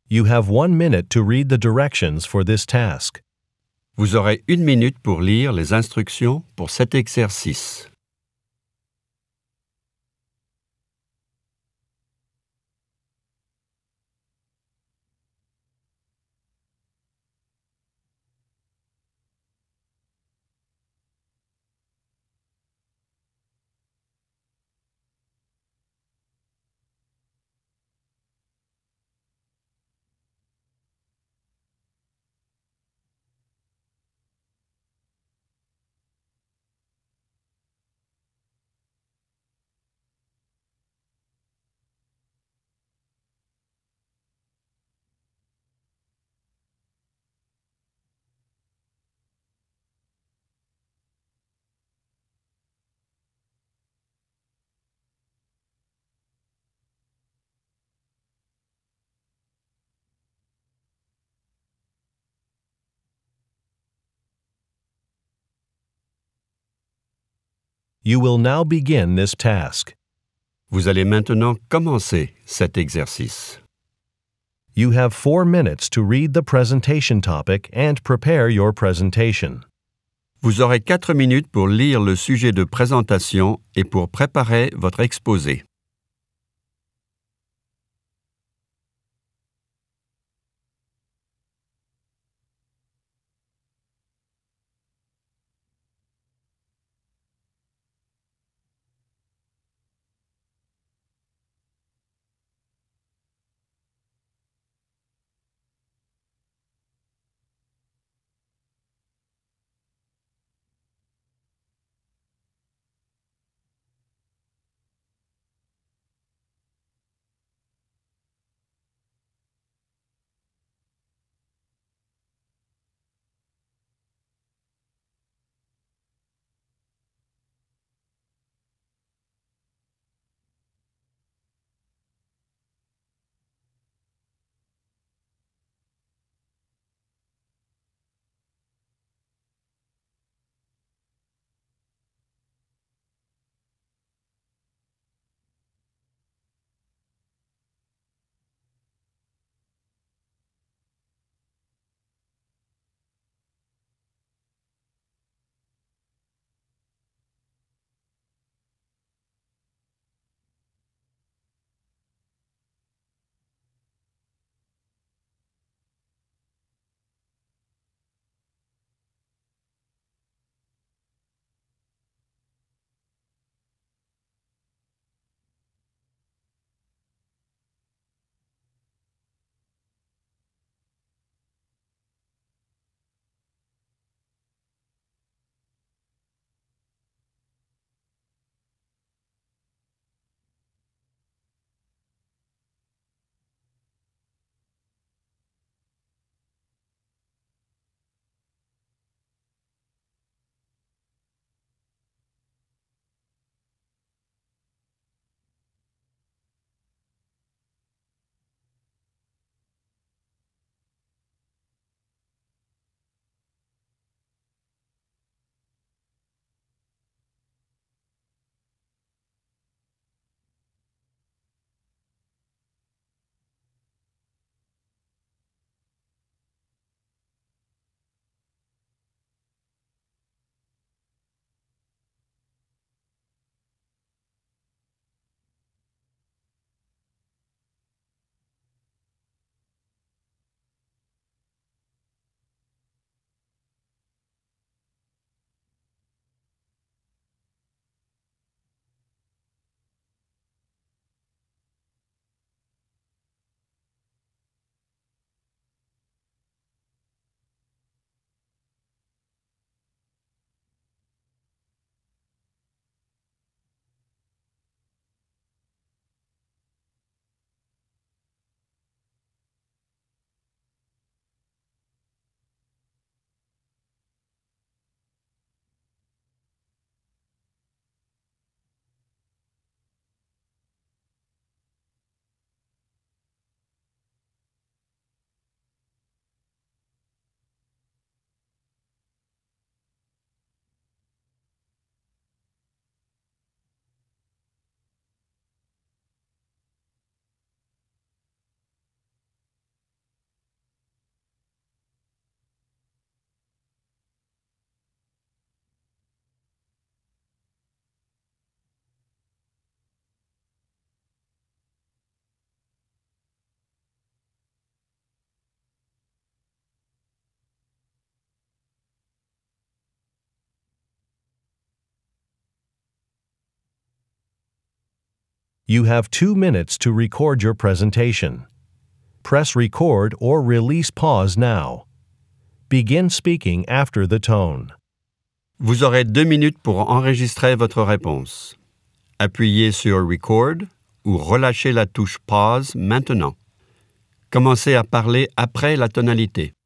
You have 1 minute to read the directions for this task. Vous aurez 1 minute pour lire les instructions pour cet exercice. You will now begin this task. Vous allez maintenant commencer cet exercice. You have 4 minutes to read the presentation topic and prepare your presentation. Vous aurez 4 minutes pour lire le sujet de présentation et pour préparer votre exposé. You have 2 minutes to record your presentation. Press record or release pause now. Begin speaking after the tone. Vous aurez 2 minutes pour enregistrer votre réponse. Appuyez sur Record ou relâchez la touche Pause maintenant. Commencez à parler après la tonalité.